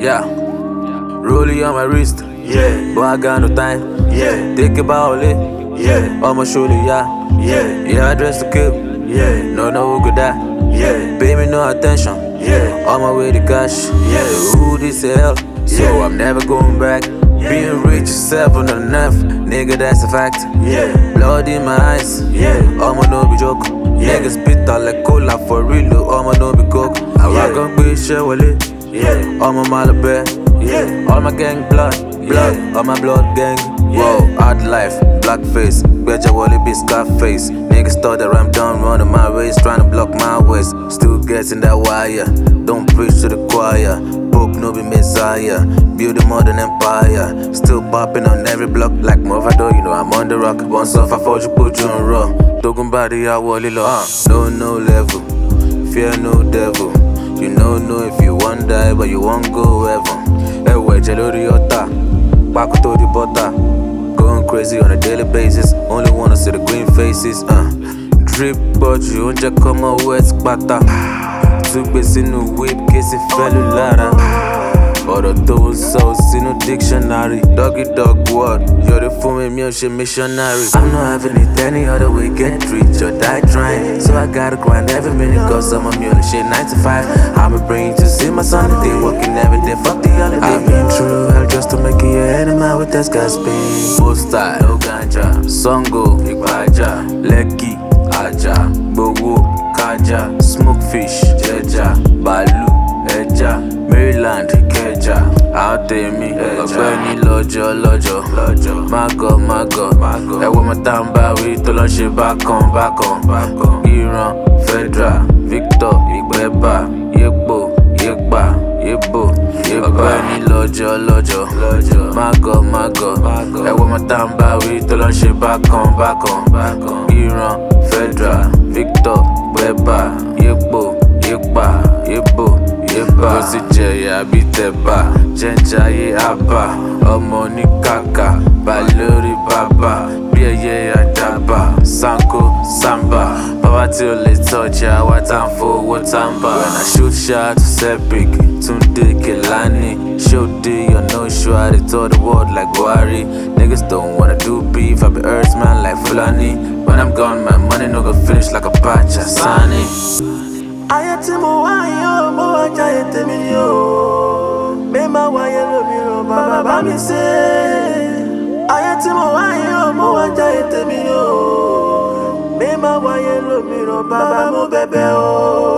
Yeah, rollie on my wrist. Yeah, But I got no time. yeah, Think about it. yeah, On my shoulder, yeah. yeah, Yeah, I dress to kill. yeah, No, who could die? yeah, Pay me no attention. yeah, On my way to cash. Yeah. Who this hell? So Yeah. I'm never going back. Being rich is 7 enough. Nigga, that's a fact. yeah, Blood in my eyes. yeah, I'ma no be joke. Yeah. Niggas bitter like cola for real. I'ma no be coke. I Yeah. rock on bitch, shit with it. yeah, All my Malabar. yeah, All my gang blood. Yeah. All my blood gang. Whoa, hard life, black face. Better Wally be Scarface. Niggas thought that I'm done running my race, trying to block my ways. Still getting that wire. Don't preach to the choir. Book no be messiah. Build a modern empire. Still popping on every block like Movado. You know I'm on the rock. Once off, I thought you put you on raw. Talking about the Wally law. No level. Fear no devil. You know if you won't die, but you won't go heaven. Hey, jelly yota. Back to the butter. Going crazy on a daily basis. Only wanna see the green faces. Drip, but you won't just come out wet spatter. Took base in the whip, case it fell Lara. Ọ̀rọ̀ tó ń sọ sínú dictionary. Doggy dog word, yọrí fún mi mi ò ṣe missionary. I'm not having it any other way, get rich or die trying. So I gotta grind every minute, cause I'm a mule shit 9 to 5. I'ma bring you to see my son today, working every day, fuck the holiday. I've been through hell just to make it enemy with that sky speed. Full style, no ganja, Songo, Igbaja, Lekki, Aja, Gbowo, Kaja, Smoke fish, Jeja, Balu, Ẹja, Maryland, Ikeja, Àtẹ̀mí, ọ̀gbẹ́ni lọ́jọ́, mágọ̀, ẹ̀wọ̀n mọ̀tàǹbà wí tó lọ́ ṣe bákan, Ìran, Federal, Victor, Ìgbẹ́bà, Yépo, Yépa, Yébo, ọ̀gbẹ́ni lọ́jọ́, mágọ̀, ẹ̀wọ̀n mọ̀tàǹbà wí tó lọ́ ṣe bákan, Ìran, Federal, Victor, Ìgbẹ́bà, Yépo, Yépa, Yébo. Bó ti jẹ̀yà bí tẹ̀bà, jẹ́njayé àbá, ọmọ ní kàkà, bá lórí bàbá, bí ẹyẹ àdàbà, Sanko, Samba, bàbá tí ó lè tọ́jà wá tá ń fowó tàǹbà. When I shoot shot, Sepik, Tunde, Kelani, show day, you know sure I told the world like Buhari. Niggas don't wanna do beef, I be Earthman like Fulani. When I'm gone, my money no go finish like a patch, Sani. ayé tí mo wá yìí ó mo wá jáyé tèmi ni ó bẹ́ẹ̀ máa wáyé lómìíràn bàbá bá mi ṣe ayé tí mo wá yìí ó mo wá jáyé tèmi ni ó bẹ́ẹ̀ máa wáyé lómìíràn bàbá mo bẹ̀bẹ̀ ó.